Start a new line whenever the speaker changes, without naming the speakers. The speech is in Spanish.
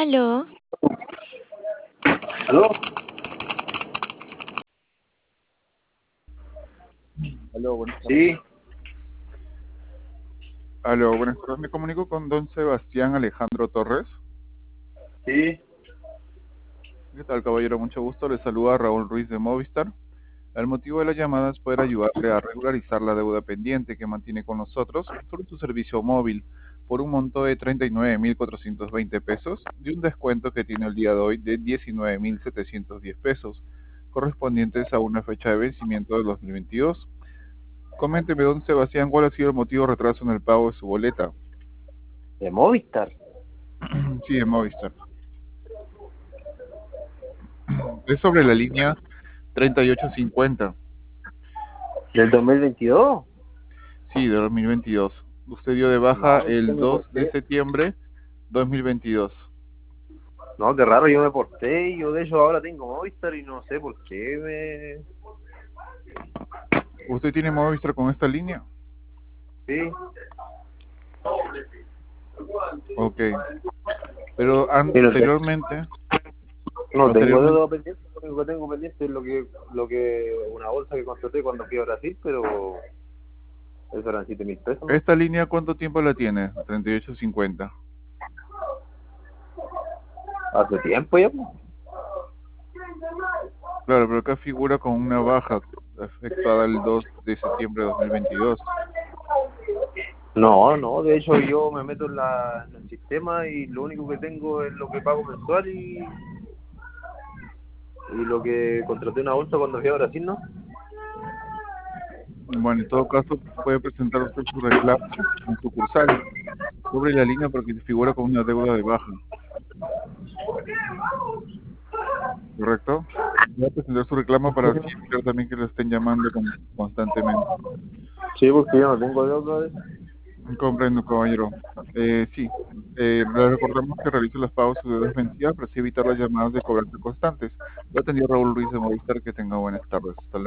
Aló,
¿Aló?
Aló, buenas tardes.
Sí,
Aló, buenas tardes. Me comunico con don Sebastián Alejandro Torres.
sí.
¿Qué tal, caballero? Mucho gusto. Le saluda Raúl Ruiz de Movistar. El motivo de la llamada es poder ayudarle a regularizar la deuda pendiente que mantiene con nosotros sobre su servicio móvil por un monto de 39.420 pesos y un descuento que tiene el día de hoy de 19.710 pesos, correspondientes a una fecha de vencimiento del 2022. Coménteme, don Sebastián, ¿cuál ha sido el motivo de retraso en el pago de su boleta?
¿De Movistar?
Sí, de Movistar. Es sobre la línea 3850.
¿Del 2022?
Sí, de 2022. Usted dio de baja
No, no sé
el
ni por
2 de
qué.
septiembre 2022.
No, qué raro, yo me porté y yo de hecho ahora tengo Movistar y no sé por qué
¿Usted tiene Movistar con esta línea?
Sí,
Ok. Pero
pero
anteriormente,
no tengo
anteriormente,
deuda pendiente, lo único que tengo pendiente es lo que una bolsa que contraté cuando fui a Brasil, pero eso eran 7.000 pesos, ¿no?
¿esta línea cuánto tiempo la tiene? 3850.
Hace tiempo ya, pues.
Claro, pero acá figura con una baja efectuada el 2 de septiembre de 2022.
No, no, de hecho yo me meto en el sistema y lo único que tengo es lo que pago mensual y lo que contraté una bolsa cuando fui a Brasil, ¿no?
Bueno, en todo caso, puede presentar usted su reclamo en sucursal sobre la línea porque figura con una deuda de baja. ¿Correcto? Voy a presentar su reclamo para así evitar también que lo estén llamando constantemente.
Sí, porque yo no tengo deuda de eso.
Comprendo, caballero. Sí, le recordamos que realice los pagos de deudas vencidas para así evitar las llamadas de cobranza constantes. Lo atendió Raúl Ruiz de Movistar. Que tenga buenas tardes. Hasta luego.